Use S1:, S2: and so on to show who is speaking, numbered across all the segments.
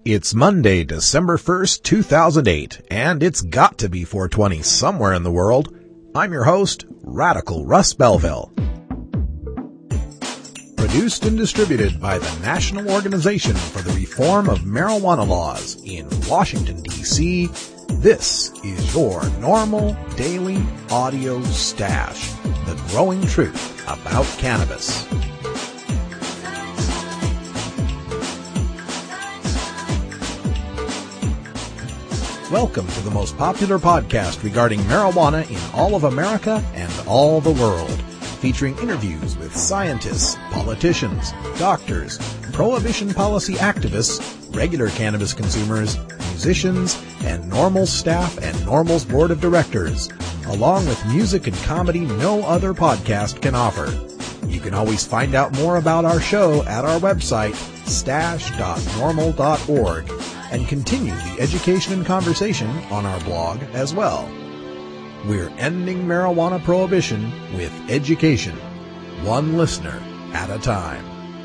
S1: It's Monday, December 1st, 2008, and it's got to be 420 somewhere in the world. I'm your host, Radical Russ Belville. Produced and distributed by the National Organization for the Reform of Marijuana Laws in Washington, D.C., this is your normal daily audio stash, the growing truth about cannabis. Welcome to the most popular podcast regarding marijuana in all of America and all the world, featuring interviews with scientists, politicians, doctors, prohibition policy activists, regular cannabis consumers, musicians, and NORML staff and NORML's board of directors, along with music and comedy no other podcast can offer. You can always find out more about our show at our website, stash.norml.org, and continue the education and conversation on our blog as well. We're ending marijuana prohibition with education, one listener at a time.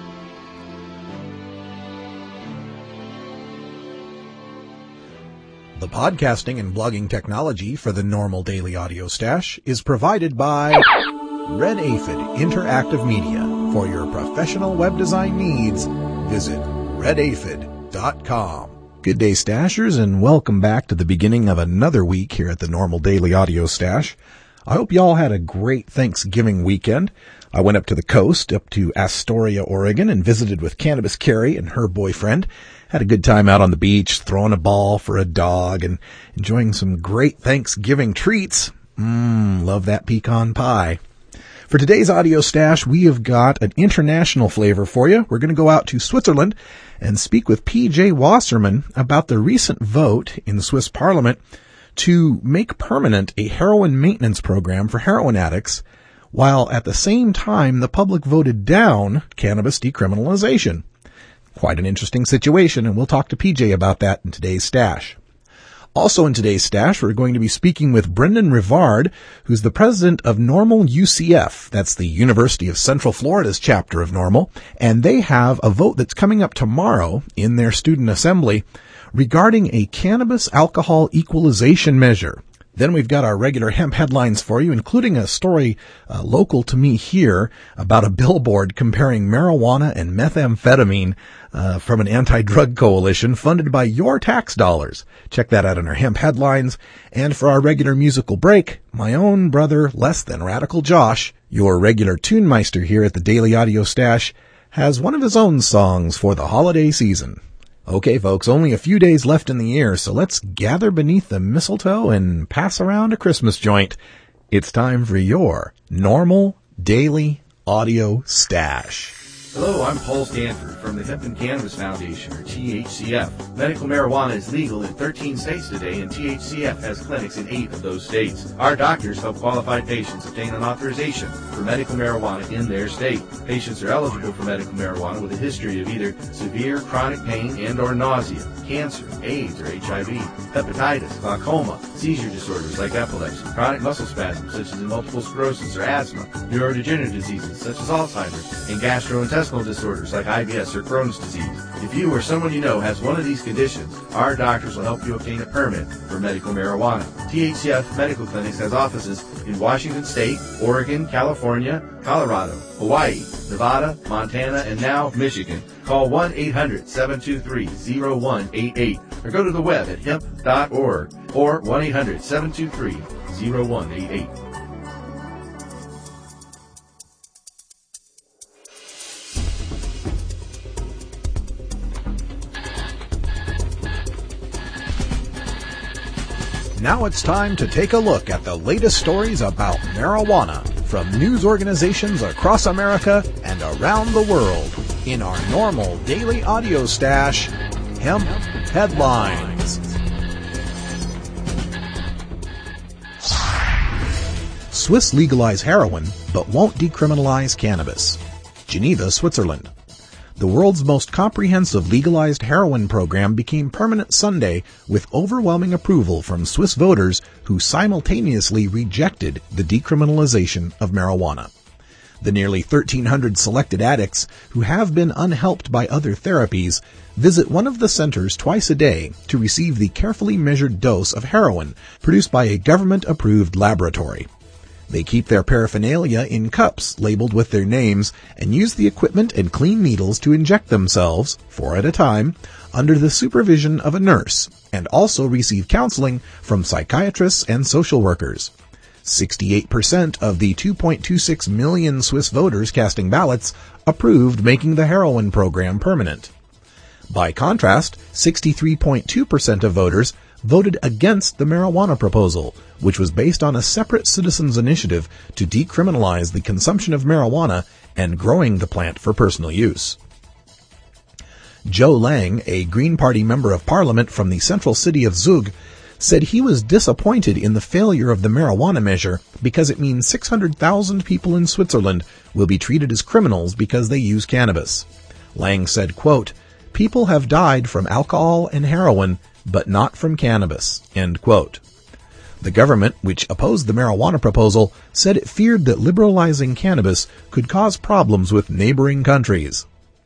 S1: The podcasting and blogging technology for the NORML Daily Audio Stash is provided by Red Aphid Interactive Media. For your professional web design needs, visit redaphid.com. Good day, Stashers, and welcome back to the beginning of another week here at the NORML Daily Audio Stash. I hope you all had a great Thanksgiving weekend. I went up to the coast, up to Astoria, Oregon, and visited with Cannabis Carrie and her boyfriend. Had a good time out on the beach, throwing a ball for a dog, and enjoying some great Thanksgiving treats. Love that pecan pie. For today's audio stash, we have got an international flavor for you. We're going to go out to Switzerland and speak with P.J. Wasserman about the recent vote in the Swiss Parliament to make permanent a heroin maintenance program for heroin addicts, while at the same time the public voted down cannabis decriminalization. Quite an interesting situation, and we'll talk to P.J. about that in today's stash. Also in today's stash, we're going to be speaking with Brendan Rivard, who's the president of NORML UCF. That's the University of Central Florida's chapter of NORML. And they have a vote that's coming up tomorrow in their student assembly regarding a cannabis alcohol equalization measure. Then we've got our regular hemp headlines for you, including a story local to me here about a billboard comparing marijuana and methamphetamine from an anti-drug coalition funded by your tax dollars. Check that out in our hemp headlines. And for our regular musical break, my own brother, Less Than Radical Josh, your regular tune meister here at the Daily Audio Stash, has one of his own songs for the holiday season. Okay, folks, only a few days left in the year, so let's gather beneath the mistletoe and pass around a Christmas joint. It's time for your NORML Daily Audio Stash.
S2: Hello, I'm Paul Stanford from the Hemp and Cannabis Foundation, or THCF. Medical marijuana is legal in 13 states today, and THCF has clinics in 8 of those states. Our doctors help qualified patients obtain an authorization for medical marijuana in their state. Patients are eligible for medical marijuana with a history of either severe chronic pain and or nausea, cancer, AIDS or HIV, hepatitis, glaucoma, seizure disorders like epilepsy, chronic muscle spasms such as multiple sclerosis or asthma, neurodegenerative diseases such as Alzheimer's, and gastrointestinal disorders like IBS or Crohn's disease. If you or someone you know has one of these conditions, our doctors will help you obtain a permit for medical marijuana. THCF Medical Clinics has offices in Washington State, Oregon, California, Colorado, Hawaii, Nevada, Montana, and now Michigan. Call 1-800-723-0188 or go to the web at hemp.org or 1-800-723-0188.
S1: Now it's time to take a look at the latest stories about marijuana from news organizations across America and around the world in our NORML Daily Audio Stash, Hemp Headlines. Swiss legalize heroin, but won't decriminalize cannabis. Geneva, Switzerland. The world's most comprehensive legalized heroin program became permanent Sunday with overwhelming approval from Swiss voters who simultaneously rejected the decriminalization of marijuana. The nearly 1,300 selected addicts who have been unhelped by other therapies visit one of the centers twice a day to receive the carefully measured dose of heroin produced by a government-approved laboratory. They keep their paraphernalia in cups labeled with their names and use the equipment and clean needles to inject themselves, 4 at a time, under the supervision of a nurse, and also receive counseling from psychiatrists and social workers. 68% of the 2.26 million Swiss voters casting ballots approved making the heroin program permanent. By contrast, 63.2% of voters voted against the marijuana proposal, which was based on a separate citizens' initiative to decriminalize the consumption of marijuana and growing the plant for personal use. Joe Lang, a Green Party member of parliament from the central city of Zug, said he was disappointed in the failure of the marijuana measure because it means 600,000 people in Switzerland will be treated as criminals because they use cannabis. Lang said, quote, "People have died from alcohol and heroin, but not from cannabis," end quote. The government, which opposed the marijuana proposal, said it feared that liberalizing cannabis could cause problems with neighboring countries.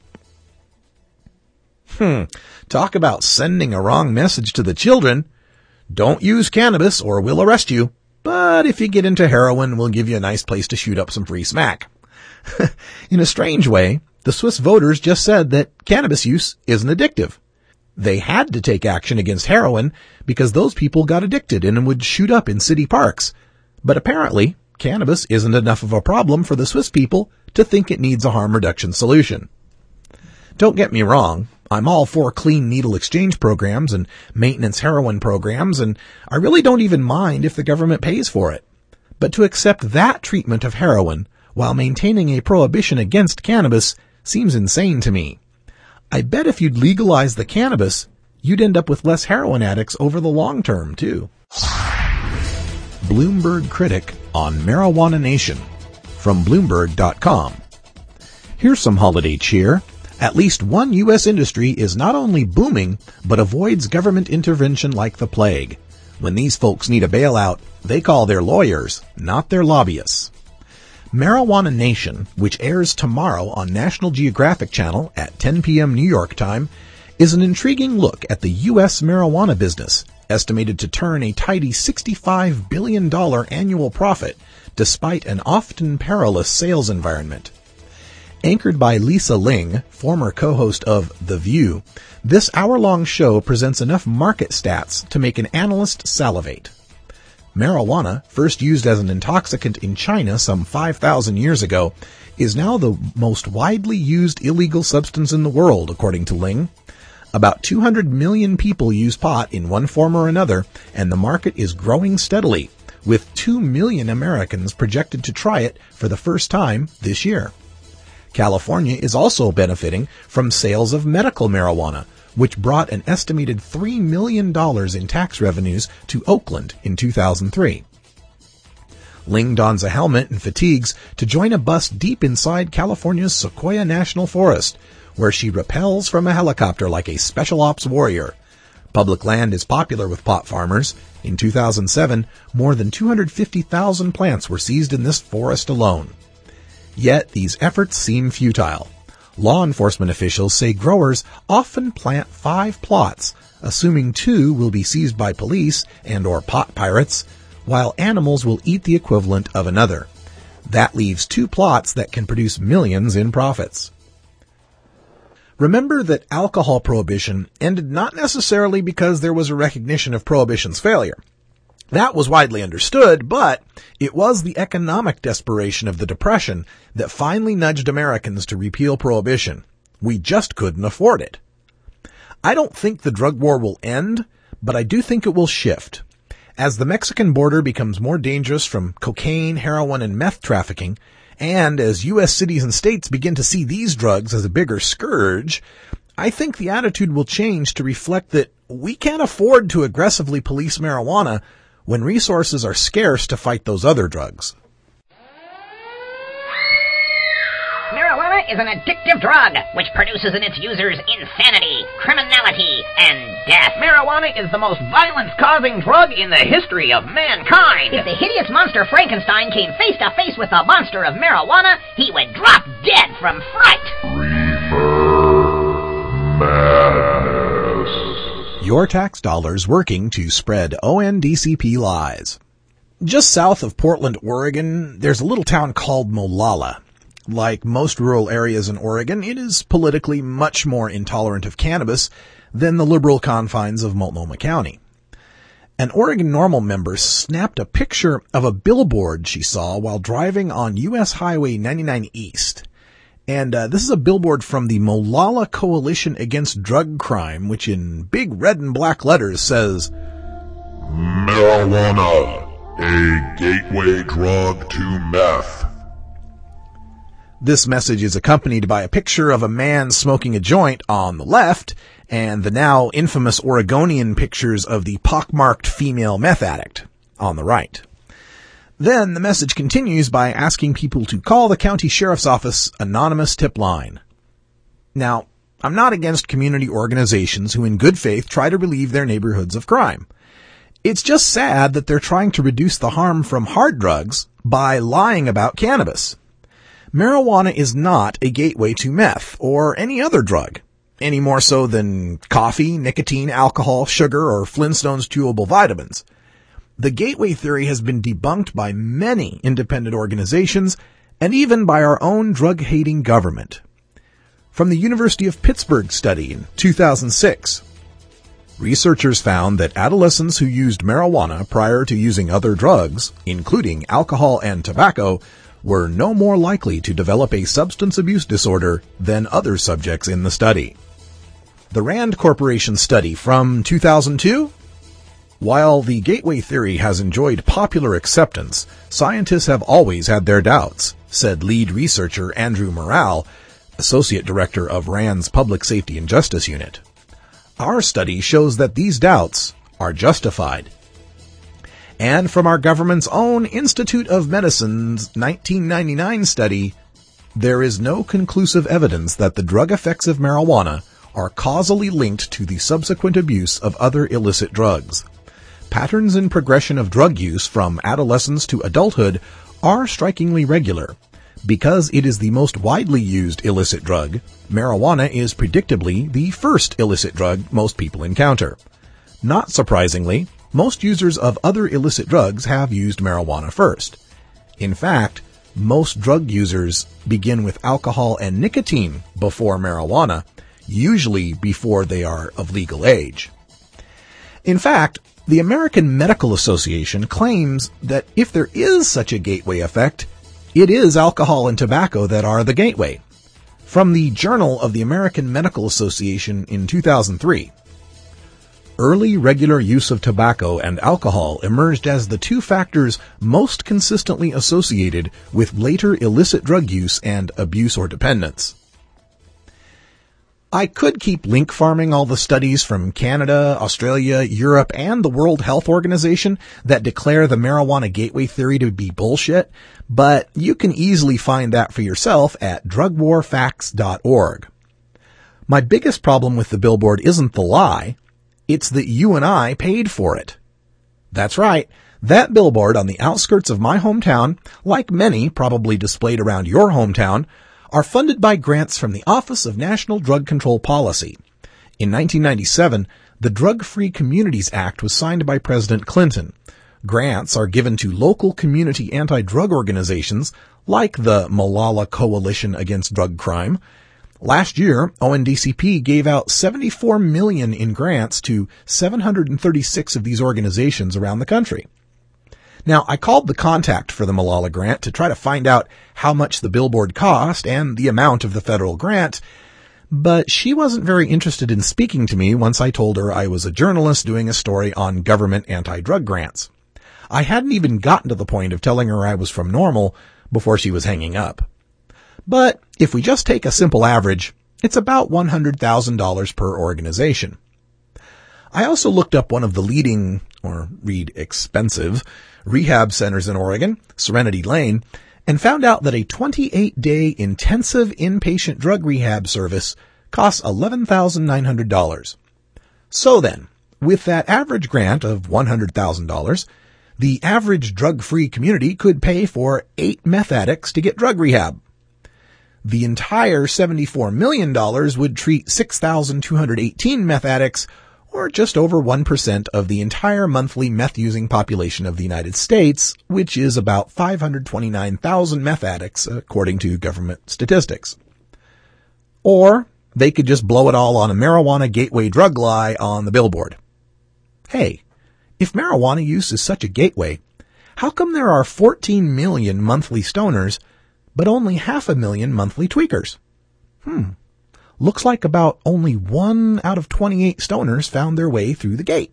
S1: Talk about sending a wrong message to the children. Don't use cannabis or we'll arrest you. But if you get into heroin, we'll give you a nice place to shoot up some free smack. In a strange way, the Swiss voters just said that cannabis use isn't addictive. They had to take action against heroin because those people got addicted and would shoot up in city parks. But apparently, cannabis isn't enough of a problem for the Swiss people to think it needs a harm reduction solution. Don't get me wrong, I'm all for clean needle exchange programs and maintenance heroin programs, and I really don't even mind if the government pays for it. But to accept that treatment of heroin while maintaining a prohibition against cannabis seems insane to me. I bet if you'd legalize the cannabis, you'd end up with less heroin addicts over the long term, too. Bloomberg critic on Marijuana Nation from Bloomberg.com. Here's some holiday cheer. At least one U.S. industry is not only booming, but avoids government intervention like the plague. When these folks need a bailout, they call their lawyers, not their lobbyists. Marijuana Nation, which airs tomorrow on National Geographic Channel at 10 p.m. New York time, is an intriguing look at the U.S. marijuana business, estimated to turn a tidy $65 billion annual profit, despite an often perilous sales environment. Anchored by Lisa Ling, former co-host of The View, this hour-long show presents enough market stats to make an analyst salivate. Marijuana, first used as an intoxicant in China some 5,000 years ago, is now the most widely used illegal substance in the world, according to Ling. About 200 million people use pot in one form or another, and the market is growing steadily, with 2 million Americans projected to try it for the first time this year. California is also benefiting from sales of medical marijuana, which brought an estimated $3 million in tax revenues to Oakland in 2003. Ling dons a helmet and fatigues to join a bus deep inside California's Sequoia National Forest, where she rappels from a helicopter like a special ops warrior. Public land is popular with pot farmers. In 2007, more than 250,000 plants were seized in this forest alone. Yet these efforts seem futile. Law enforcement officials say growers often plant 5 plots, assuming 2 will be seized by police and/or pot pirates, while animals will eat the equivalent of another. That leaves 2 plots that can produce millions in profits. Remember that alcohol prohibition ended not necessarily because there was a recognition of prohibition's failure. That was widely understood, but it was the economic desperation of the Depression that finally nudged Americans to repeal prohibition. We just couldn't afford it. I don't think the drug war will end, but I do think it will shift. As the Mexican border becomes more dangerous from cocaine, heroin, and meth trafficking, and as U.S. cities and states begin to see these drugs as a bigger scourge, I think the attitude will change to reflect that we can't afford to aggressively police marijuana when resources are scarce to fight those other drugs.
S3: Marijuana is an addictive drug which produces in its users insanity, criminality, and death. Marijuana is the most violence-causing drug in the history of mankind.
S4: If the hideous monster Frankenstein came face to face with the monster of marijuana, he would drop dead from fright.
S5: Reefer Madness.
S1: Your tax dollars working to spread ONDCP lies. Just south of Portland, Oregon, there's a little town called Molalla. Like most rural areas in Oregon, it is politically much more intolerant of cannabis than the liberal confines of Multnomah County. An Oregon NORML member snapped a picture of a billboard she saw while driving on U.S. Highway 99 East. And this is a billboard from the Molalla Coalition Against Drug Crime, which in big red and black letters says,
S5: Marijuana, a gateway drug to meth.
S1: This message is accompanied by a picture of a man smoking a joint on the left and the now infamous Oregonian pictures of the pockmarked female meth addict on the right. Then the message continues by asking people to call the county sheriff's office anonymous tip line. Now, I'm not against community organizations who in good faith try to relieve their neighborhoods of crime. It's just sad that they're trying to reduce the harm from hard drugs by lying about cannabis. Marijuana is not a gateway to meth or any other drug, any more so than coffee, nicotine, alcohol, sugar, or Flintstones chewable vitamins. The gateway theory has been debunked by many independent organizations and even by our own drug-hating government. From the University of Pittsburgh study in 2006, researchers found that adolescents who used marijuana prior to using other drugs, including alcohol and tobacco, were no more likely to develop a substance abuse disorder than other subjects in the study. The Rand Corporation study from 2002? While the gateway theory has enjoyed popular acceptance, scientists have always had their doubts, said lead researcher Andrew Morale, associate director of Rand's Public Safety and Justice Unit. Our study shows that these doubts are justified. And from our government's own Institute of Medicine's 1999 study, there is no conclusive evidence that the drug effects of marijuana are causally linked to the subsequent abuse of other illicit drugs. Patterns in progression of drug use from adolescence to adulthood are strikingly regular. Because it is the most widely used illicit drug, marijuana is predictably the first illicit drug most people encounter. Not surprisingly, most users of other illicit drugs have used marijuana first. In fact, most drug users begin with alcohol and nicotine before marijuana, usually before they are of legal age. In fact, the American Medical Association claims that if there is such a gateway effect, it is alcohol and tobacco that are the gateway. From the Journal of the American Medical Association in 2003, early regular use of tobacco and alcohol emerged as the two factors most consistently associated with later illicit drug use and abuse or dependence. I could keep link farming all the studies from Canada, Australia, Europe, and the World Health Organization that declare the marijuana gateway theory to be bullshit, but you can easily find that for yourself at drugwarfacts.org. My biggest problem with the billboard isn't the lie. It's that you and I paid for it. That's right. That billboard on the outskirts of my hometown, like many probably displayed around your hometown, are funded by grants from the Office of National Drug Control Policy. In 1997, the Drug-Free Communities Act was signed by President Clinton. Grants are given to local community anti-drug organizations like the Molalla Coalition Against Drug Crime. Last year, ONDCP gave out $74 million in grants to 736 of these organizations around the country. Now, I called the contact for the Molalla grant to try to find out how much the billboard cost and the amount of the federal grant, but she wasn't very interested in speaking to me once I told her I was a journalist doing a story on government anti-drug grants. I hadn't even gotten to the point of telling her I was from NORML before she was hanging up. But if we just take a simple average, it's about $100,000 per organization. I also looked up one of the leading, or read expensive, rehab centers in Oregon, Serenity Lane, and found out that a 28-day intensive inpatient drug rehab service costs $11,900. So then, with that average grant of $100,000, the average drug-free community could pay for 8 meth addicts to get drug rehab. The entire $74 million would treat 6,218 meth addicts, or just over 1% of the entire monthly meth-using population of the United States, which is about 529,000 meth addicts, according to government statistics. Or they could just blow it all on a marijuana gateway drug lie on the billboard. Hey, if marijuana use is such a gateway, how come there are 14 million monthly stoners, but only 500,000 monthly tweakers? Looks like about only 1 out of 28 stoners found their way through the gate.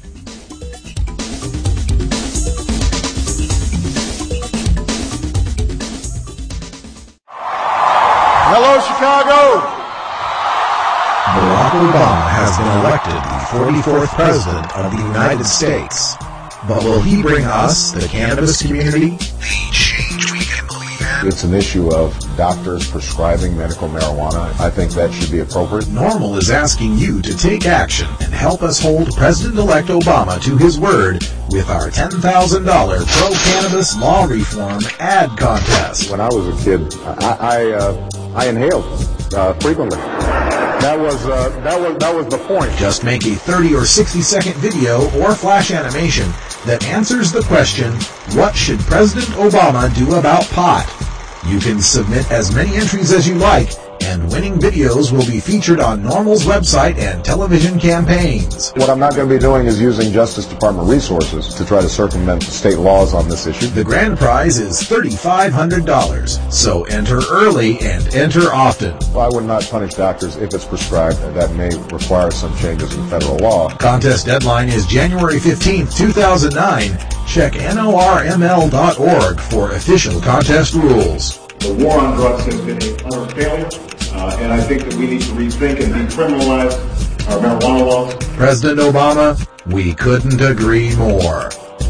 S6: Hello, Chicago!
S1: Barack Obama has been elected the 44th President of the United States. But will he bring us, the cannabis community, the change we can believe in?
S6: It's an issue of doctors prescribing medical marijuana. I think that should be appropriate.
S1: NORML is asking you to take action and help us hold President-elect Obama to his word with our $10,000 pro-cannabis law reform ad contest.
S6: When I was a kid, I inhaled frequently. That was the point.
S1: Just make a 30 or 60 second video or flash animation that answers the question, what should President Obama do about pot? You can submit as many entries as you like, and winning videos will be featured on NORML's website and television campaigns.
S6: What I'm not going to be doing is using Justice Department resources to try to circumvent state laws on this issue.
S1: The grand prize is $3,500, so enter early and enter often.
S6: Well, I would not punish doctors if it's prescribed. That may require some changes in federal law.
S1: Contest deadline is January 15th, 2009. Check NORML.org for official contest rules.
S7: The war on drugs has been a utter failure, and I think that we need to rethink and decriminalize our marijuana laws.
S1: President Obama, we couldn't agree more.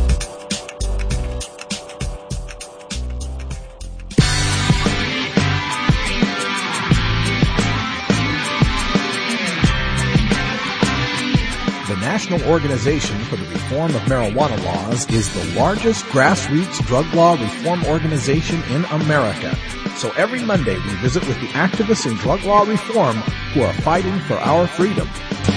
S1: The National Organization for the Reform of Marijuana Laws is the largest grassroots drug law reform organization in America. So every Monday we visit with the activists in drug law reform who are fighting for our freedom.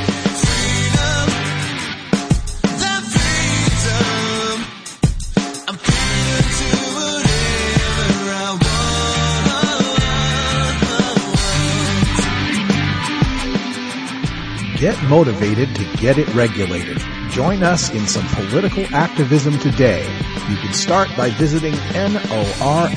S1: Get motivated to get it regulated. Join us in some political activism today. You can start by visiting NORML.org.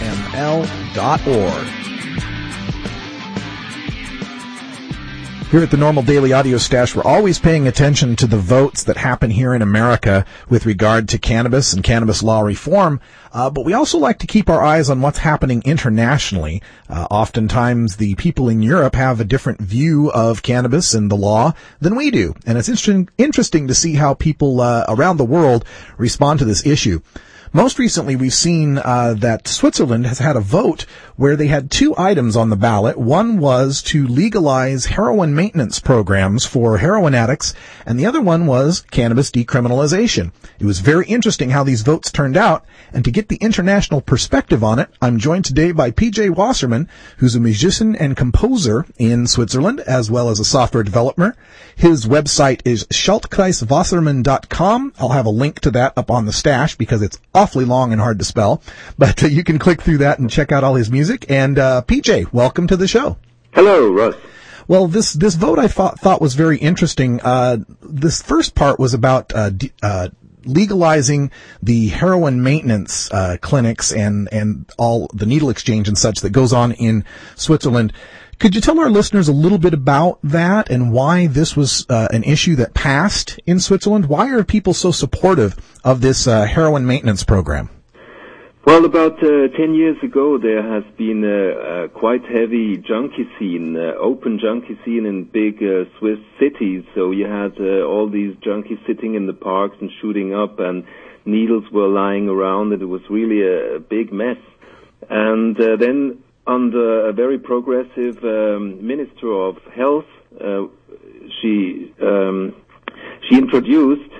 S1: Here at the NORML Daily Audio Stash, we're always paying attention to the votes that happen here in America with regard to cannabis and cannabis law reform, but we also like to keep our eyes on what's happening internationally. Oftentimes, the people in Europe have a different view of cannabis and the law than we do, and it's interesting to see how people around the world respond to this issue. Most recently, we've seen that Switzerland has had a vote where they had 2 items on the ballot. One was to legalize heroin maintenance programs for heroin addicts, and the other one was cannabis decriminalization. It was very interesting how these votes turned out, and to get the international perspective on it, I'm joined today by PJ Wasserman, who's a musician and composer in Switzerland, as well as a software developer. His website is schaltkreiswasserman.com. I'll have a link to that up on the stash because it's awfully long and hard to spell, but you can click through that and check out all his music. And PJ, welcome to the show.
S8: Hello, Russ.
S1: Well, this vote I thought was very interesting. This first part was about legalizing the heroin maintenance clinics and all the needle exchange and such that goes on in Switzerland. Could you tell our listeners a little bit about that and why this was an issue that passed in Switzerland? Why are people so supportive of this heroin maintenance program?
S8: Well, about 10 years ago, there has been a quite heavy junkie scene, open junkie scene in big Swiss cities. So you had all these junkies sitting in the parks and shooting up, and needles were lying around, and it was really a big mess. And then under a very progressive Minister of Health, she she introduced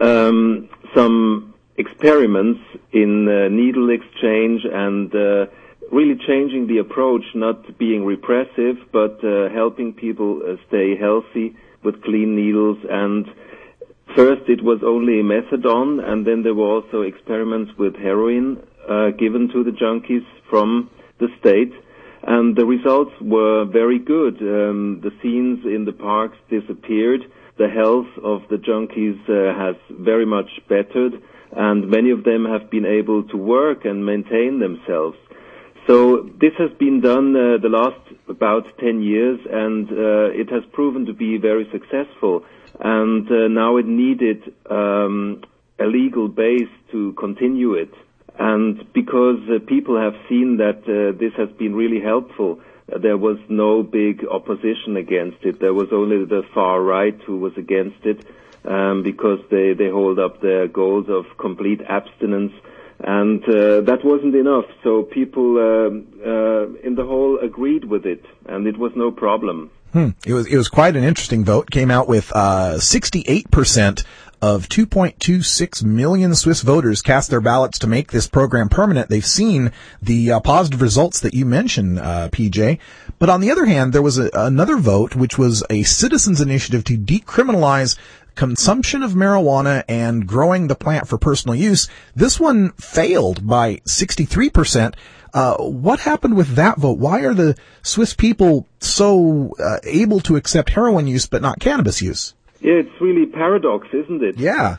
S8: some experiments in needle exchange and really changing the approach, not being repressive, but helping people stay healthy with clean needles. And first it was only methadone, and then there were also experiments with heroin given to the junkies from the state. And the results were very good. The scenes in the parks disappeared. The health of the junkies has very much bettered, and many of them have been able to work and maintain themselves. So this has been done the last about 10 years, and it has proven to be very successful. And now it needed a legal base to continue it. And because people have seen that this has been really helpful, there was no big opposition against it. There was only the far right who was against it, because they hold up their goals of complete abstinence. And that wasn't enough, so people in the whole agreed with it, and it was no problem.
S1: It was quite an interesting vote. Came out with 68% of 2.26 million Swiss voters cast their ballots to make this program permanent. They've seen the positive results that you mentioned, PJ. But on the other hand, there was another vote, which was a citizens' initiative to decriminalize consumption of marijuana and growing the plant for personal use. This one failed by 63%. What happened with that vote? Why are the Swiss people so able to accept heroin use but not cannabis use?
S8: Yeah, it's really paradox, isn't it?
S1: Yeah.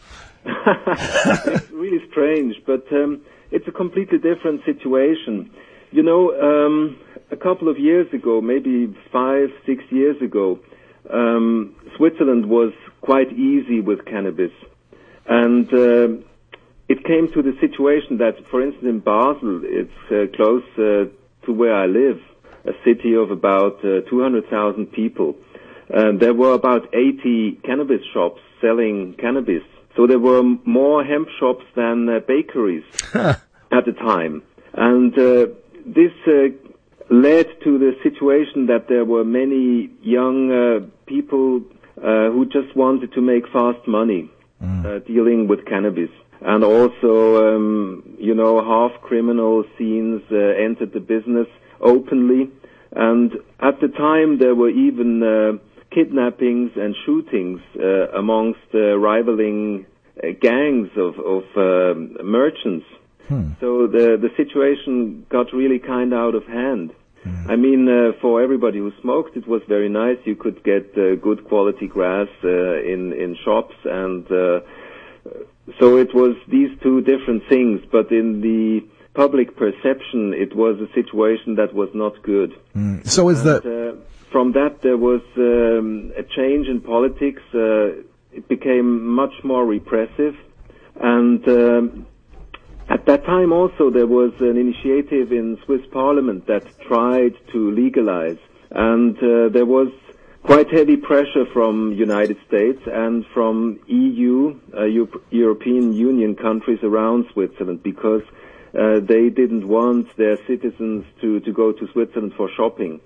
S8: It's really strange, but it's a completely different situation. You know, a couple of years ago, maybe 5-6 years ago, Switzerland was quite easy with cannabis. And it came to the situation that, for instance, in Basel, it's close to where I live, a city of about 200,000 people. There were about 80 cannabis shops selling cannabis. So there were more hemp shops than bakeries at the time. And this led to the situation that there were many young people who just wanted to make fast money dealing with cannabis. And also, you know, half-criminal scenes entered the business openly. And at the time, there were even kidnappings and shootings amongst rivaling gangs of merchants. So the situation got really kind of out of hand. I mean, for everybody who smoked, it was very nice. You could get good quality grass in shops, and so it was these two different things. But in the public perception, it was a situation that was not good.
S1: So is that...
S8: From that, there was a change in politics. It became much more repressive. And at that time also, there was an initiative in Swiss Parliament that tried to legalize. And there was quite heavy pressure from United States and from EU, European Union countries around Switzerland, because they didn't want their citizens to go to Switzerland for shopping.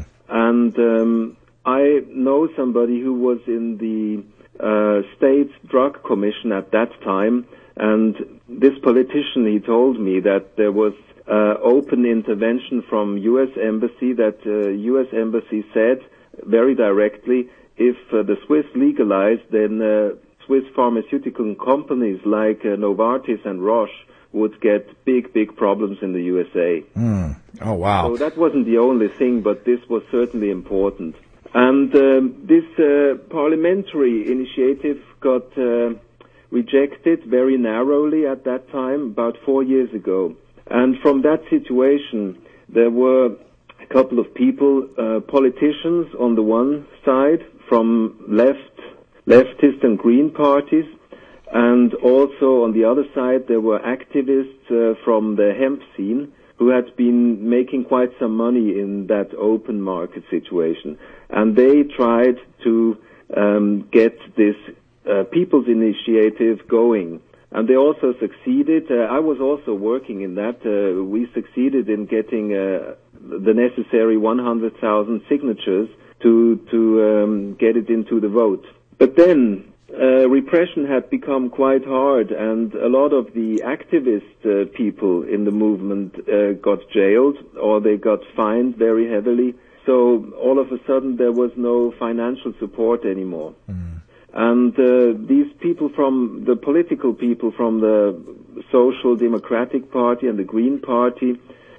S8: And I know somebody who was in the State Drug Commission at that time, and this politician, he told me that there was open intervention from U.S. Embassy, that U.S. Embassy said very directly, if the Swiss legalized, then Swiss pharmaceutical companies like Novartis and Roche would get big problems in the USA.
S1: Oh, wow.
S8: So that wasn't the only thing, but this was certainly important. And this parliamentary initiative got rejected very narrowly at that time, about 4 years ago. And from that situation, there were a couple of people, politicians on the one side, from leftist and green parties, and also on the other side, there were activists from the hemp scene who had been making quite some money in that open market situation. And they tried to get this people's initiative going. And they also succeeded. I was also working in that. We succeeded in getting the necessary 100,000 signatures to get it into the vote. But then, repression had become quite hard, and a lot of the activist people in the movement got jailed, or they got fined very heavily. So all of a sudden there was no financial support anymore. And these people from the political people from the Social Democratic Party and the Green Party,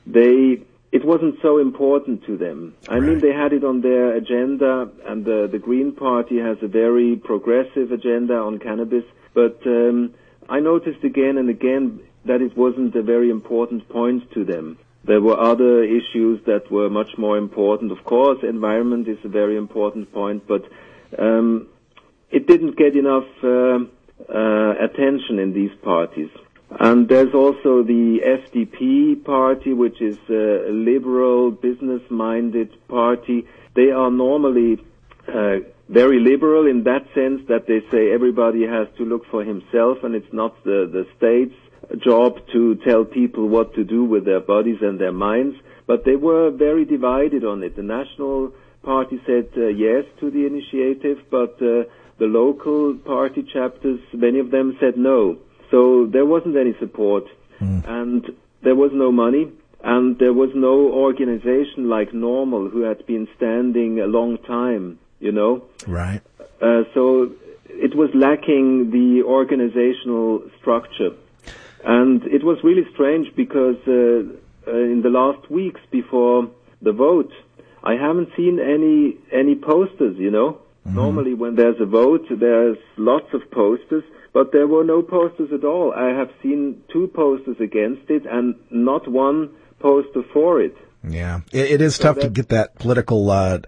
S8: it wasn't so important to them. I mean, they had it on their agenda, and the Green Party has a very progressive agenda on cannabis, but I noticed again and again that it wasn't a very important point to them. There were other issues that were much more important. Of course, environment is a very important point, but it didn't get enough attention in these parties. And there's also the FDP party, which is a liberal, business-minded party. They are normally very liberal in that sense that they say everybody has to look for himself, and it's not the state's job to tell people what to do with their bodies and their minds. But they were very divided on it. The National Party said yes to the initiative, but the local party chapters, many of them said no. So there wasn't any support, and there was no money, and there was no organization like Normal who had been standing a long time, you know.
S1: Right.
S8: So it was lacking the organizational structure. And it was really strange because in the last weeks before the vote, I haven't seen any posters, you know. Normally when there's a vote, there's lots of posters, but there were no posters at all. I have seen 2 posters against it and not one poster for it.
S1: Yeah, it is tough to get that political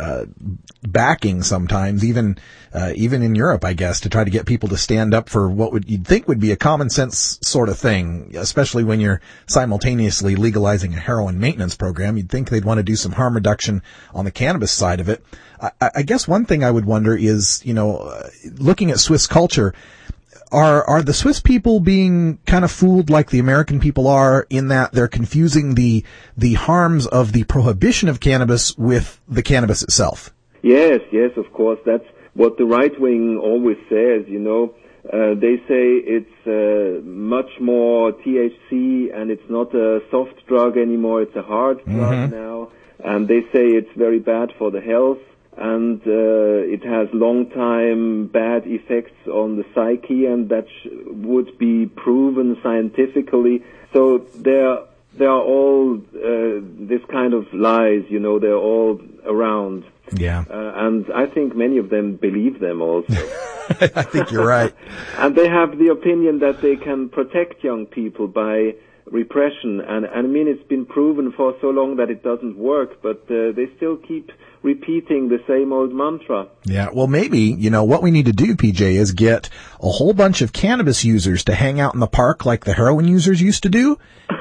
S1: backing sometimes, even in Europe, I guess, to try to get people to stand up for what you'd think would be a common sense sort of thing, especially when you're simultaneously legalizing a heroin maintenance program. You'd think they'd want to do some harm reduction on the cannabis side of it. I guess one thing I would wonder is, you know, looking at Swiss culture, Are the Swiss people being kind of fooled like the American people are, in that they're confusing the harms of the prohibition of cannabis with the cannabis itself?
S8: Yes, of course. That's what the right wing always says, you know. They say it's much more THC and it's not a soft drug anymore, it's a hard drug now. And they say it's very bad for the health. And it has long-time bad effects on the psyche, and that would be proven scientifically. So there are all this kind of lies, you know, they're all around.
S1: Yeah.
S8: And I think many of them believe them also.
S1: I think you're right.
S8: And they have the opinion that they can protect young people by repression. And I mean, it's been proven for so long that it doesn't work, but they still keep repeating the same old mantra.
S1: Yeah, well, maybe, you know, what we need to do, PJ, is get a whole bunch of cannabis users to hang out in the park like the heroin users used to do.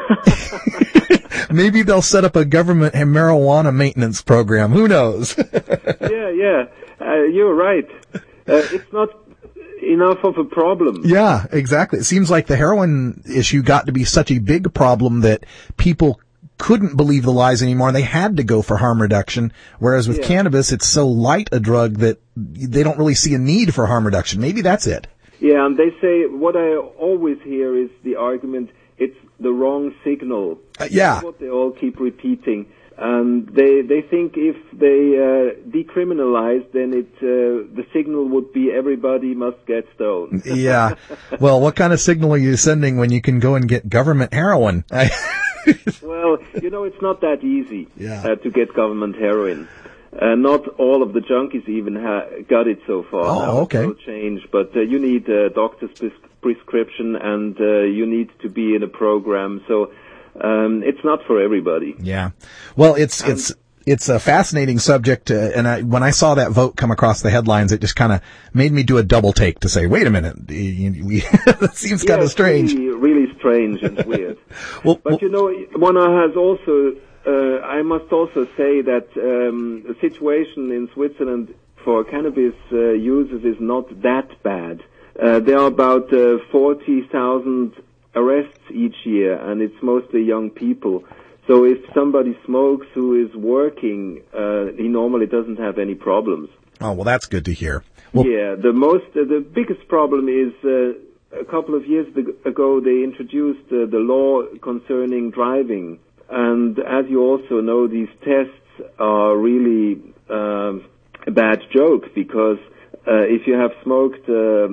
S1: Maybe they'll set up a government marijuana maintenance program. Who knows?
S8: Yeah. You're right. It's not enough of a problem.
S1: Yeah, exactly. It seems like the heroin issue got to be such a big problem that people couldn't believe the lies anymore. They had to go for harm reduction, whereas with cannabis, it's so light a drug that they don't really see a need for harm reduction. Maybe that's it.
S8: Yeah, and they say, what I always hear is the argument, it's the wrong signal.
S1: Yeah.
S8: That's what they all keep repeating. They think if they decriminalize, then the signal would be everybody must get stoned.
S1: Yeah. Well, what kind of signal are you sending when you can go and get government heroin?
S8: Well, you know, it's not that easy to get government heroin. Not all of the junkies even got it so far.
S1: Oh, okay.
S8: It's changed, but you need a doctor's prescription, and you need to be in a program. So it's not for everybody.
S1: Yeah. Well, it's a fascinating subject, and when I saw that vote come across the headlines, it just kind of made me do a double take to say, wait a minute, that seems kind of strange.
S8: Really strange and weird. But you know, one has also, I must also say that the situation in Switzerland for cannabis users is not that bad. There are about 40,000 arrests each year, and it's mostly young people. So if somebody smokes who is working, he normally doesn't have any problems.
S1: Oh, well, that's good to hear. Well,
S8: yeah, the biggest problem is a couple of years ago they introduced the law concerning driving. And as you also know, these tests are really a bad joke because if you have smoked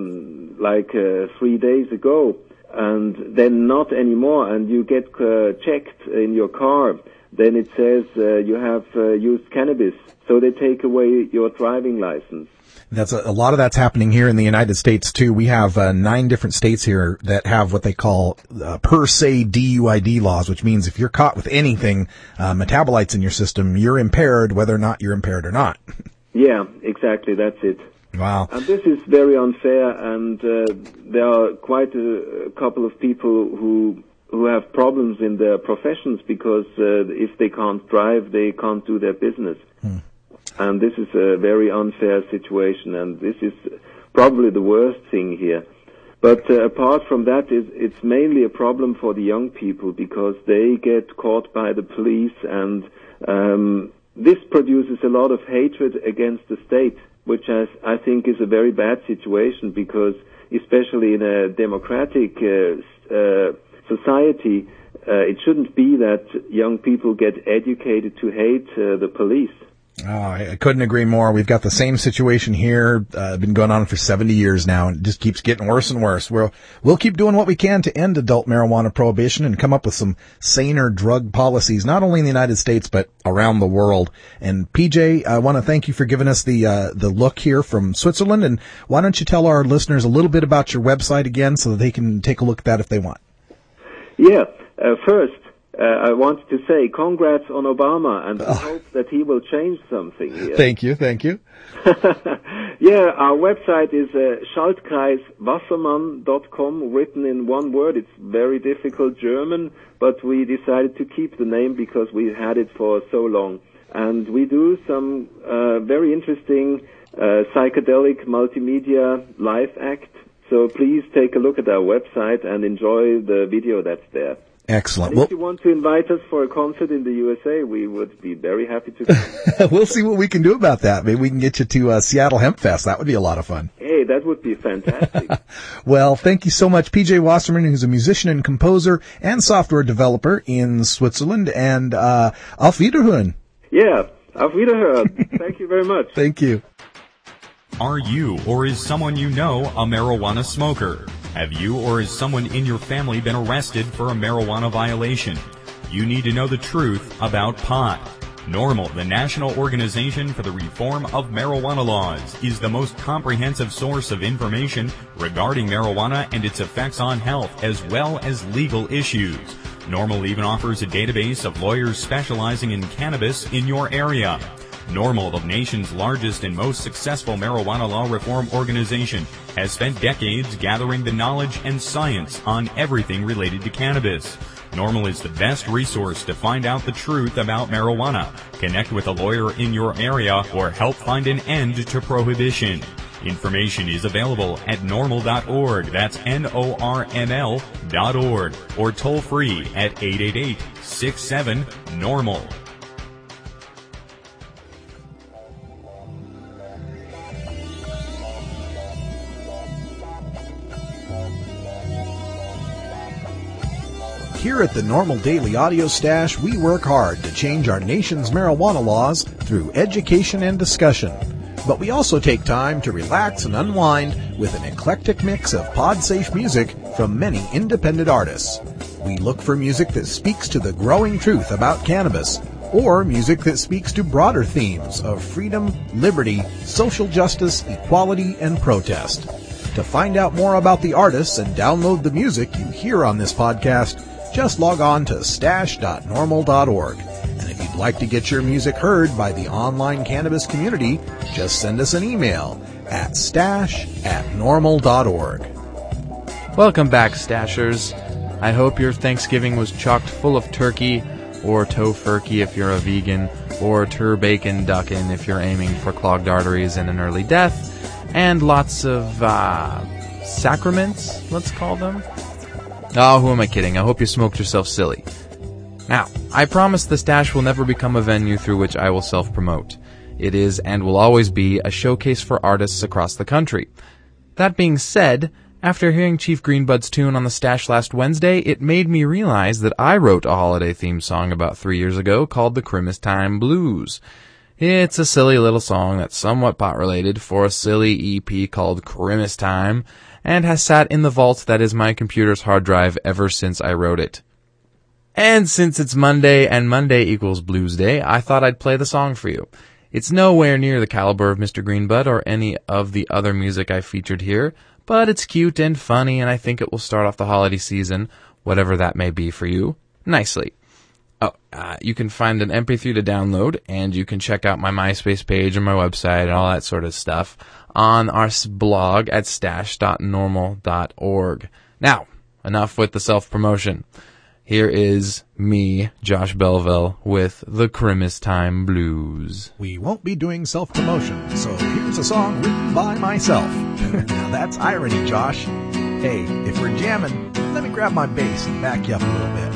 S8: 3 days ago and then not anymore and you get checked in your car, then it says you have used cannabis. So they take away your driving license.
S1: That's a lot of that's happening here in the United States too. We have 9 different states here that have what they call per se DUID laws, which means if you're caught with anything, metabolites in your system, you're impaired whether or not you're impaired or not.
S8: Yeah, exactly. That's it.
S1: Wow.
S8: And this is very unfair, and there are quite a couple of people who have problems in their professions because if they can't drive, they can't do their business. And this is a very unfair situation, and this is probably the worst thing here. But apart from that, it's mainly a problem for the young people because they get caught by the police, and this produces a lot of hatred against the state, which I think is a very bad situation because especially in a democratic society, it shouldn't be that young people get educated to hate the police.
S1: Oh, I couldn't agree more. We've got the same situation here, been going on for 70 years now, and it just keeps getting worse and worse. We'll keep doing what we can to end adult marijuana prohibition and come up with some saner drug policies, not only in the United States, but around the world. And PJ, I want to thank you for giving us the look here from Switzerland. And why don't you tell our listeners a little bit about your website again so that they can take a look at that if they want?
S8: Yeah, first, I wanted to say congrats on Obama, and I hope that he will change something here.
S1: Thank you.
S8: Yeah, our website is schaltkreiswassermann.com, written in one word. It's very difficult German, but we decided to keep the name because we had it for so long. And we do some very interesting psychedelic multimedia live act. So please take a look at our website and enjoy the video that's there.
S1: Excellent.
S8: And if you want to invite us for a concert in the USA, we would be very happy to come.
S1: We'll see what we can do about that. Maybe we can get you to Seattle Hemp Fest. That would be a lot of fun.
S8: Hey, that would be fantastic.
S1: Well, thank you so much, PJ Wasserman, who's a musician and composer and software developer in Switzerland. And auf Wiederhören.
S8: Yeah, auf Wiederhören. Thank you very much.
S1: Thank you.
S9: Are you or is someone you know a marijuana smoker? Have you or is someone in your family been arrested for a marijuana violation? You need to know the truth about pot. NORML, the National Organization for the Reform of Marijuana Laws, is the most comprehensive source of information regarding marijuana and its effects on health as well as legal issues. NORML even offers a database of lawyers specializing in cannabis in your area. NORML, the nation's largest and most successful marijuana law reform organization, has spent decades gathering the knowledge and science on everything related to cannabis. NORML is the best resource to find out the truth about marijuana, connect with a lawyer in your area, or help find an end to prohibition. Information is available at norml.org, that's NORML.org, or toll free at 888-67-NORML.
S1: Here at the NORML Daily Audio Stash, we work hard to change our nation's marijuana laws through education and discussion. But we also take time to relax and unwind with an eclectic mix of pod-safe music from many independent artists. We look for music that speaks to the growing truth about cannabis, or music that speaks to broader themes of freedom, liberty, social justice, equality, and protest. To find out more about the artists and download the music you hear on this podcast, just log on to stash.norml.org. And if you'd like to get your music heard by the online cannabis community, just send us an email at stash@norml.org.
S10: Welcome back, Stashers. I hope your Thanksgiving was chocked full of turkey, or tofurkey if you're a vegan, or turbacon duckin' if you're aiming for clogged arteries and an early death, and lots of sacraments, let's call them. Oh, who am I kidding? I hope you smoked yourself silly. Now, I promise the Stash will never become a venue through which I will self-promote. It is and will always be a showcase for artists across the country. That being said, after hearing Chief Greenbud's tune on the Stash last Wednesday, it made me realize that I wrote a holiday theme song about 3 years ago called the Christmas Time Blues. It's a silly little song that's somewhat pot-related for a silly EP called Christmas Time, and has sat in the vault that is my computer's hard drive ever since I wrote it. And since it's Monday and Monday equals Blues Day, I thought I'd play the song for you. It's nowhere near the caliber of Mr. Greenbud or any of the other music I featured here, but it's cute and funny, and I think it will start off the holiday season, whatever that may be for you, nicely. You can find an MP3 to download, and you can check out my MySpace page and my website and all that sort of stuff on our blog at stash.normal.org. Now, enough with the self-promotion. Here is me, Josh Belleville, with the Christmas Time Blues.
S1: We won't be doing self-promotion, so here's a song written by myself. Now that's irony, Josh. Hey, if we're jamming, let me grab my bass and back you up a little bit.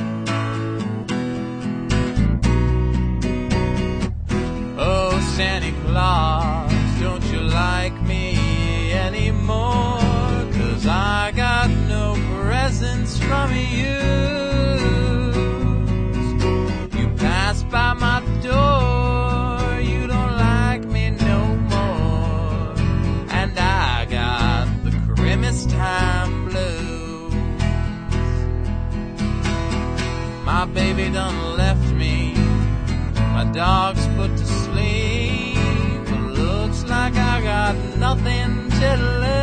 S10: Oh, Santa Claus, don't you like me anymore? 'Cause I got no presents from you. You pass by my door, you don't like me no more. And I got the Christmas time blues. My baby done left me, my dog's put to sleep. It looks like I got nothing to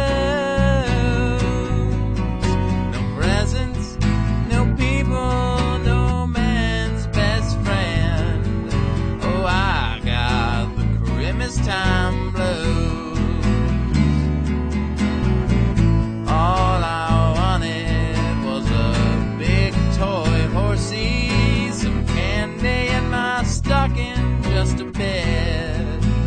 S10: lose. No presents, no people, no man's best friend. Oh, I got the Christmas time blues. All I wanted was a big toy horsey, some candy in my stocking, just a bed.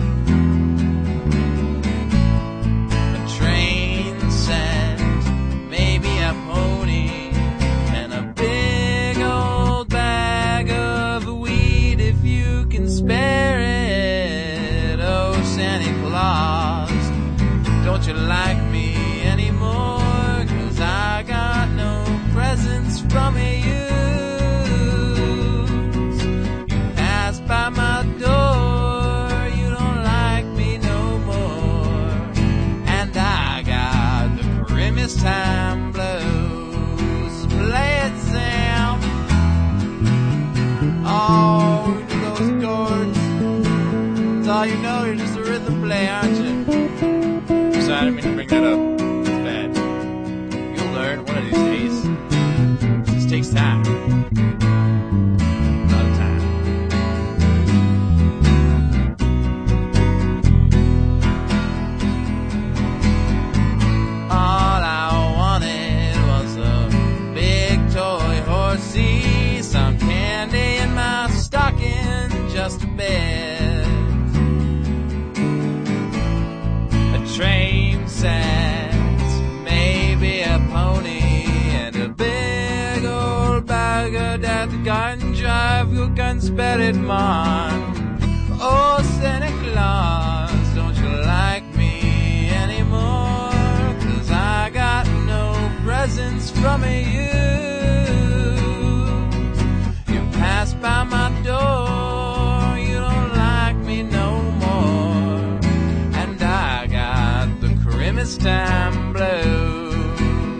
S10: A train set, maybe a pony, and a big old bag of weed if you can spare it. Oh, Santa Claus, don't you like me anymore? 'Cause I got no presents from you. By my door, you don't like me no more. And I got the Christmas time blues. Play it, Sam. Oh, do those chords. That's all you know, you're just a rhythm player, aren't you? Sorry, I didn't mean to bring that up. It's bad. You'll learn one of these days. This takes time. Some candy in my stocking, just a bed. A train set, maybe a pony, and a big old bagger that can drive you can spell it, man. Oh, Santa Claus, don't you like me anymore? 'Cause I got no presents from you. Pass by my door, you don't like me no more. And I got the Christmas time blues.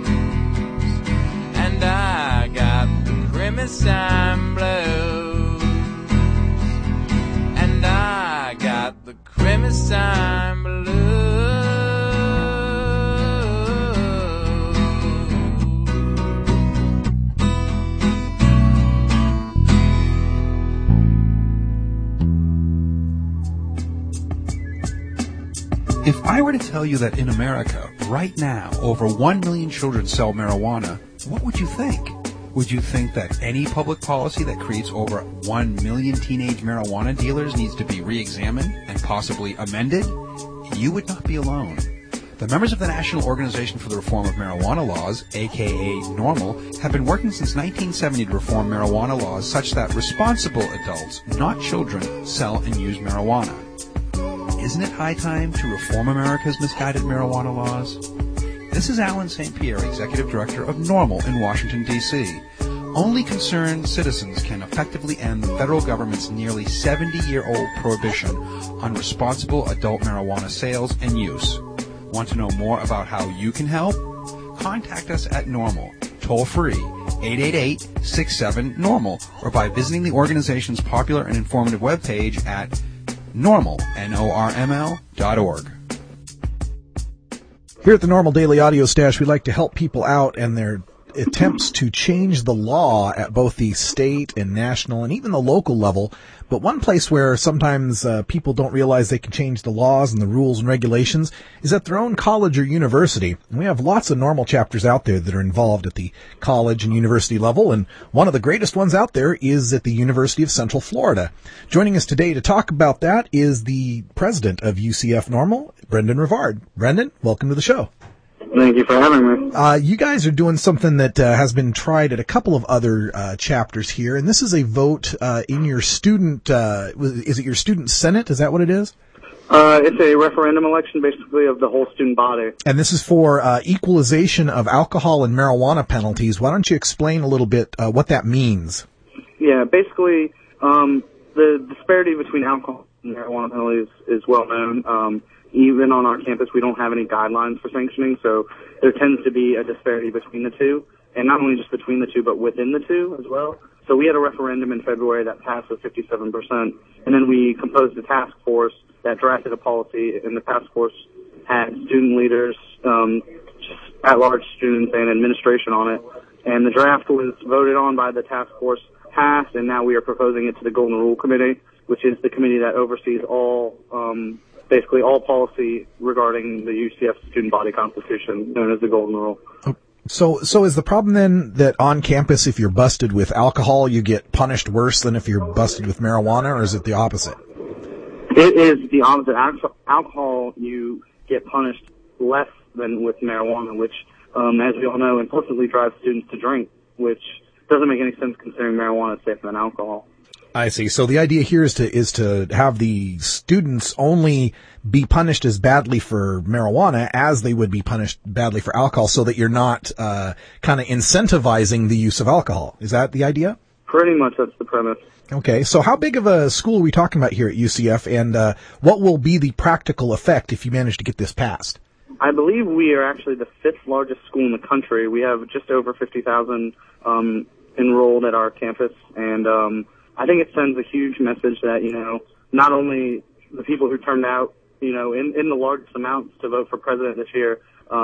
S10: And I got the Christmas time blues. And I got the Christmas time blues.
S11: If I were to tell you that in America, right now, over 1 million children sell marijuana, what would you think? Would you think that any public policy that creates over 1 million teenage marijuana dealers needs to be re-examined and possibly amended? You would not be alone. The members of the National Organization for the Reform of Marijuana Laws, aka NORML, have been working since 1970 to reform marijuana laws such that responsible adults, not children, sell and use marijuana. isn't it high time to reform America's misguided marijuana laws? This is Alan St. Pierre, Executive Director of NORML in Washington, D.C. Only concerned citizens can effectively end the federal government's nearly 70-year-old prohibition on responsible adult marijuana sales and use. Want to know more about how you can help? Contact us at NORML, toll-free, 888-67-NORML, or by visiting the organization's popular and informative webpage at NORML, NORML.org.
S1: Here at the Normal Daily Audio Stash, we like to help people out and their attempts to change the law at both the state and national and even the local level. But one place where sometimes people don't realize they can change the laws and the rules and regulations is at their own college or university. And we have lots of NORML chapters out there that are involved at the college and university level, and one of the greatest ones out there is at the University of Central Florida. Joining us today to talk about that is the president of UCF NORML, Brendan Rivard. Brendan, welcome to the show.
S12: Thank you for having me.
S1: You guys are doing something that has been tried at a couple of other chapters here, and this is a vote in your student, is it your student senate? Is that what it is?
S12: It's a referendum election, basically, of the whole student body.
S1: And this is for equalization of alcohol and marijuana penalties. Why don't you explain a little bit what that means?
S12: Yeah, basically, the disparity between alcohol and marijuana penalties is well known. Even on our campus, we don't have any guidelines for sanctioning, so there tends to be a disparity between the two, and not only just between the two, but within the two as well. So we had a referendum in February that passed with 57%, and then we composed a task force that drafted a policy, and the task force had student leaders, at-large students, and administration on it. And the draft was voted on by the task force, passed, and now we are proposing it to the Golden Rule Committee, which is the committee that oversees all basically all policy regarding the UCF student body constitution, known as the Golden Rule.
S1: So is the problem then that on campus, if you're busted with alcohol, you get punished worse than if you're busted with marijuana, or is it the opposite?
S12: It is the opposite. Alcohol, you get punished less than with marijuana, which, as we all know, implicitly drives students to drink, which doesn't make any sense considering marijuana is safer than alcohol.
S1: I see. So the idea here is to have the students only be punished as badly for marijuana as they would be punished badly for alcohol, so that you're not kind of incentivizing the use of alcohol. Is that the idea?
S12: Pretty much, that's the premise.
S1: Okay. So how big of a school are we talking about here at UCF, and what will be the practical effect if you manage to get this passed?
S12: I believe we are actually the 5th largest school in the country. We have just over 50,000 enrolled at our campus, and I think it sends a huge message that, not only the people who turned out, in the largest amounts to vote for president this year,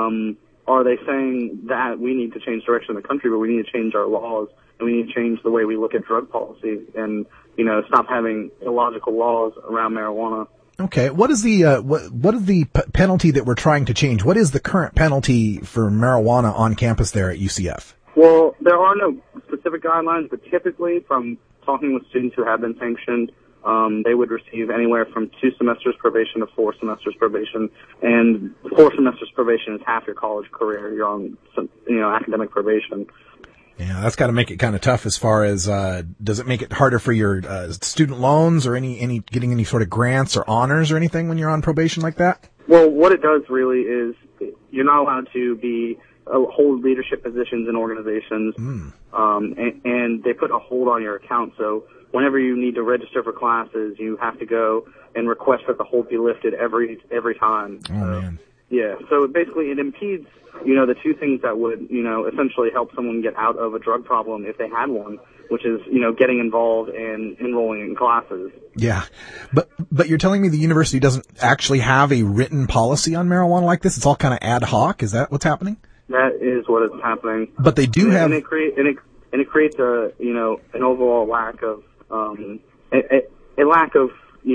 S12: are they saying that we need to change direction of the country, but we need to change our laws, and we need to change the way we look at drug policy and, stop having illogical laws around marijuana.
S1: Okay. What is the penalty that we're trying to change? What is the current penalty for marijuana on campus there at UCF?
S12: Well, there are no specific guidelines, but typically from talking with students who have been sanctioned, they would receive anywhere from 2 semesters probation to 4 semesters probation, and 4 semesters probation is half your college career. You're on, academic probation.
S1: Yeah, that's got to make it kind of tough as far as, does it make it harder for your student loans or getting any sort of grants or honors or anything when you're on probation like that?
S12: Well, what it does really is you're not allowed to hold leadership positions in organizations, and they put a hold on your account. So whenever you need to register for classes, you have to go and request that the hold be lifted every time.
S1: Oh, man.
S12: Yeah, so basically it impedes, the two things that would, essentially help someone get out of a drug problem if they had one, which is, getting involved and enrolling in classes.
S1: Yeah. But you're telling me the university doesn't actually have a written policy on marijuana like this? It's all kind of ad hoc? Is that what's happening?
S12: That is what is happening.
S1: But they do have...
S12: And it creates a, an overall lack of, a lack of,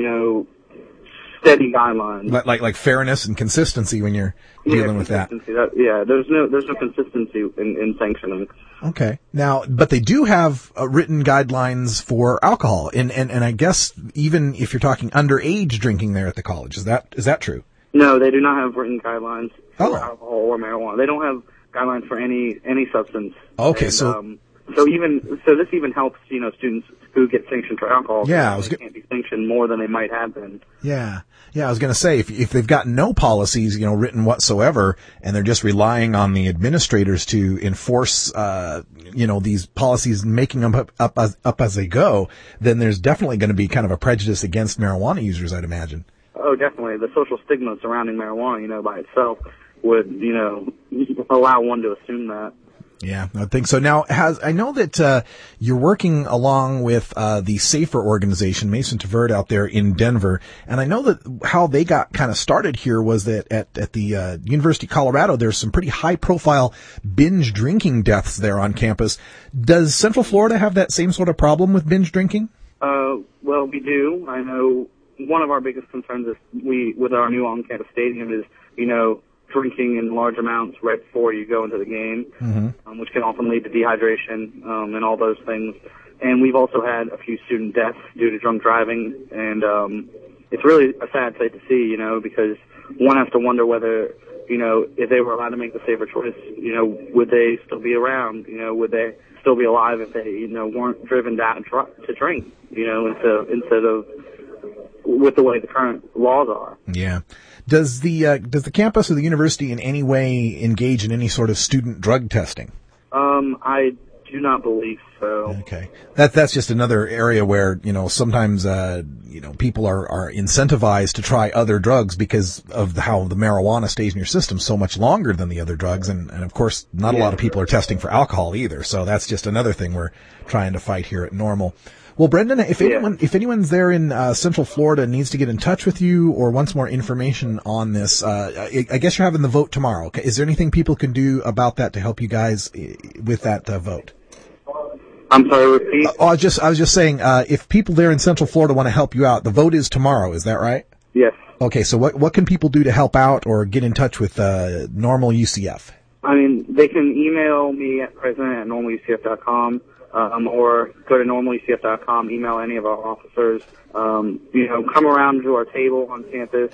S12: steady guidelines.
S1: Like fairness and consistency when you're dealing with that.
S12: There's no consistency in sanctioning.
S1: Okay. Now, but they do have written guidelines for alcohol, and I guess even if you're talking underage drinking there at the college, is that true?
S12: No, they do not have written guidelines for alcohol or marijuana. They don't have guidelines for any substance.
S1: Okay,
S12: and,
S1: so
S12: So this even helps, students who get sanctioned for alcohol.
S1: Yeah,
S12: they can't be sanctioned more than they might have been.
S1: Yeah. I was going to say, if they've got no policies, written whatsoever, and they're just relying on the administrators to enforce, these policies, making them up as they go, then there's definitely going to be kind of a prejudice against marijuana users, I'd imagine.
S12: Oh, definitely. The social stigma surrounding marijuana, by itself would, allow one to assume that.
S1: Yeah, I think so. Now, I know that you're working along with the SAFER organization, Mason Tvert, out there in Denver, and I know that how they got kind of started here was that at the University of Colorado, there's some pretty high-profile binge drinking deaths there on campus. Does Central Florida have that same sort of problem with binge drinking?
S12: Well, we do. I know one of our biggest concerns is with our new on-campus stadium is, drinking in large amounts right before you go into the game, which can often lead to dehydration and all those things. And we've also had a few student deaths due to drunk driving, and it's really a sad sight to see, because one has to wonder whether, if they were allowed to make the safer choice, would they still be around? Would they still be alive if they, weren't driven down to drink, instead of with the way the current laws are.
S1: Yeah. Does the campus or the university in any way engage in any sort of student drug testing?
S12: I do not believe so.
S1: Okay. That's just another area where, sometimes, people are incentivized to try other drugs because of how the marijuana stays in your system so much longer than the other drugs. And of course, not a lot of people are testing for alcohol either. So that's just another thing we're trying to fight here at Normal. Well, Brendan, if anyone's there in Central Florida and needs to get in touch with you or wants more information on this, I guess you're having the vote tomorrow. Okay. Is there anything people can do about that to help you guys with that vote?
S12: I'm sorry, repeat.
S1: I was just saying, if people there in Central Florida want to help you out, the vote is tomorrow. Is that right?
S12: Yes.
S1: Okay. So what can people do to help out or get in touch with Normal UCF?
S12: I mean, they can email me at president@normalucf.com. Or go to normalucf.com, email any of our officers, come around to our table on campus,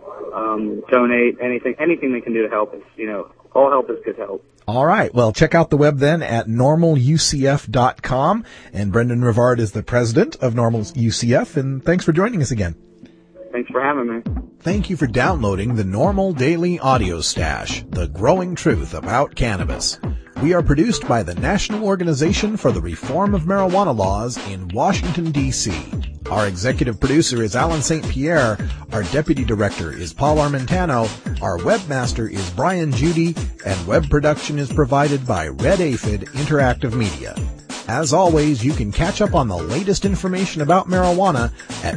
S12: donate, anything they can do to help us, all help is good help.
S1: All right. Well, check out the web then at normalucf.com. And Brendan Rivard is the president of Normal UCF. And thanks for joining us again.
S12: Thanks for having me.
S1: Thank you for downloading the Normal Daily Audio Stash, the growing truth about cannabis. We are produced by the National Organization for the Reform of Marijuana Laws in Washington, D.C. Our executive producer is Alan St. Pierre. Our deputy director is Paul Armentano. Our webmaster is Brian Judy. And web production is provided by Red Aphid Interactive Media. As always, you can catch up on the latest information about marijuana at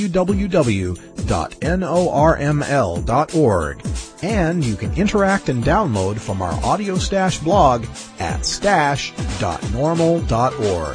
S1: www.norml.org. And you can interact and download from our Audio Stash blog at stash.normal.org.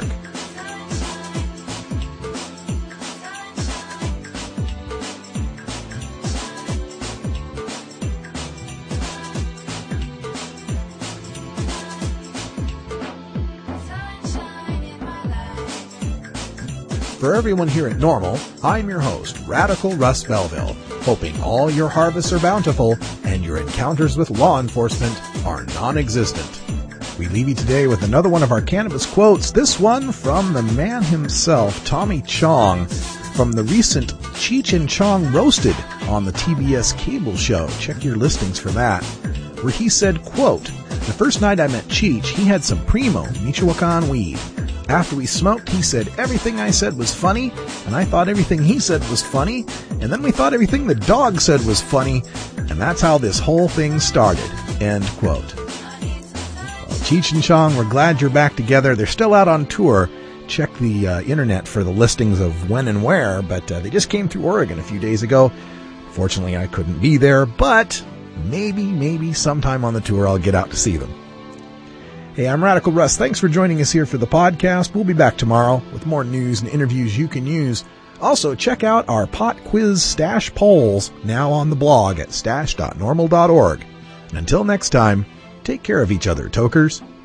S1: For everyone here at Normal, I'm your host, Radical Russ Belville, hoping all your harvests are bountiful and your encounters with law enforcement are non-existent. We leave you today with another one of our cannabis quotes, this one from the man himself, Tommy Chong, from the recent Cheech and Chong Roasted on the TBS cable show. Check your listings for that. Where he said, quote, "The first night I met Cheech, he had some Primo, Michoacan weed. After we smoked, he said everything I said was funny, and I thought everything he said was funny, and then we thought everything the dog said was funny, and that's how this whole thing started." End quote. Well, Cheech and Chong, we're glad you're back together. They're still out on tour. Check the internet for the listings of when and where, but they just came through Oregon a few days ago. Fortunately, I couldn't be there, but maybe sometime on the tour I'll get out to see them. Hey, I'm Radical Russ. Thanks for joining us here for the podcast. We'll be back tomorrow with more news and interviews you can use. Also, check out our Pot Quiz Stash polls now on the blog at stash.normal.org. And until next time, take care of each other, tokers.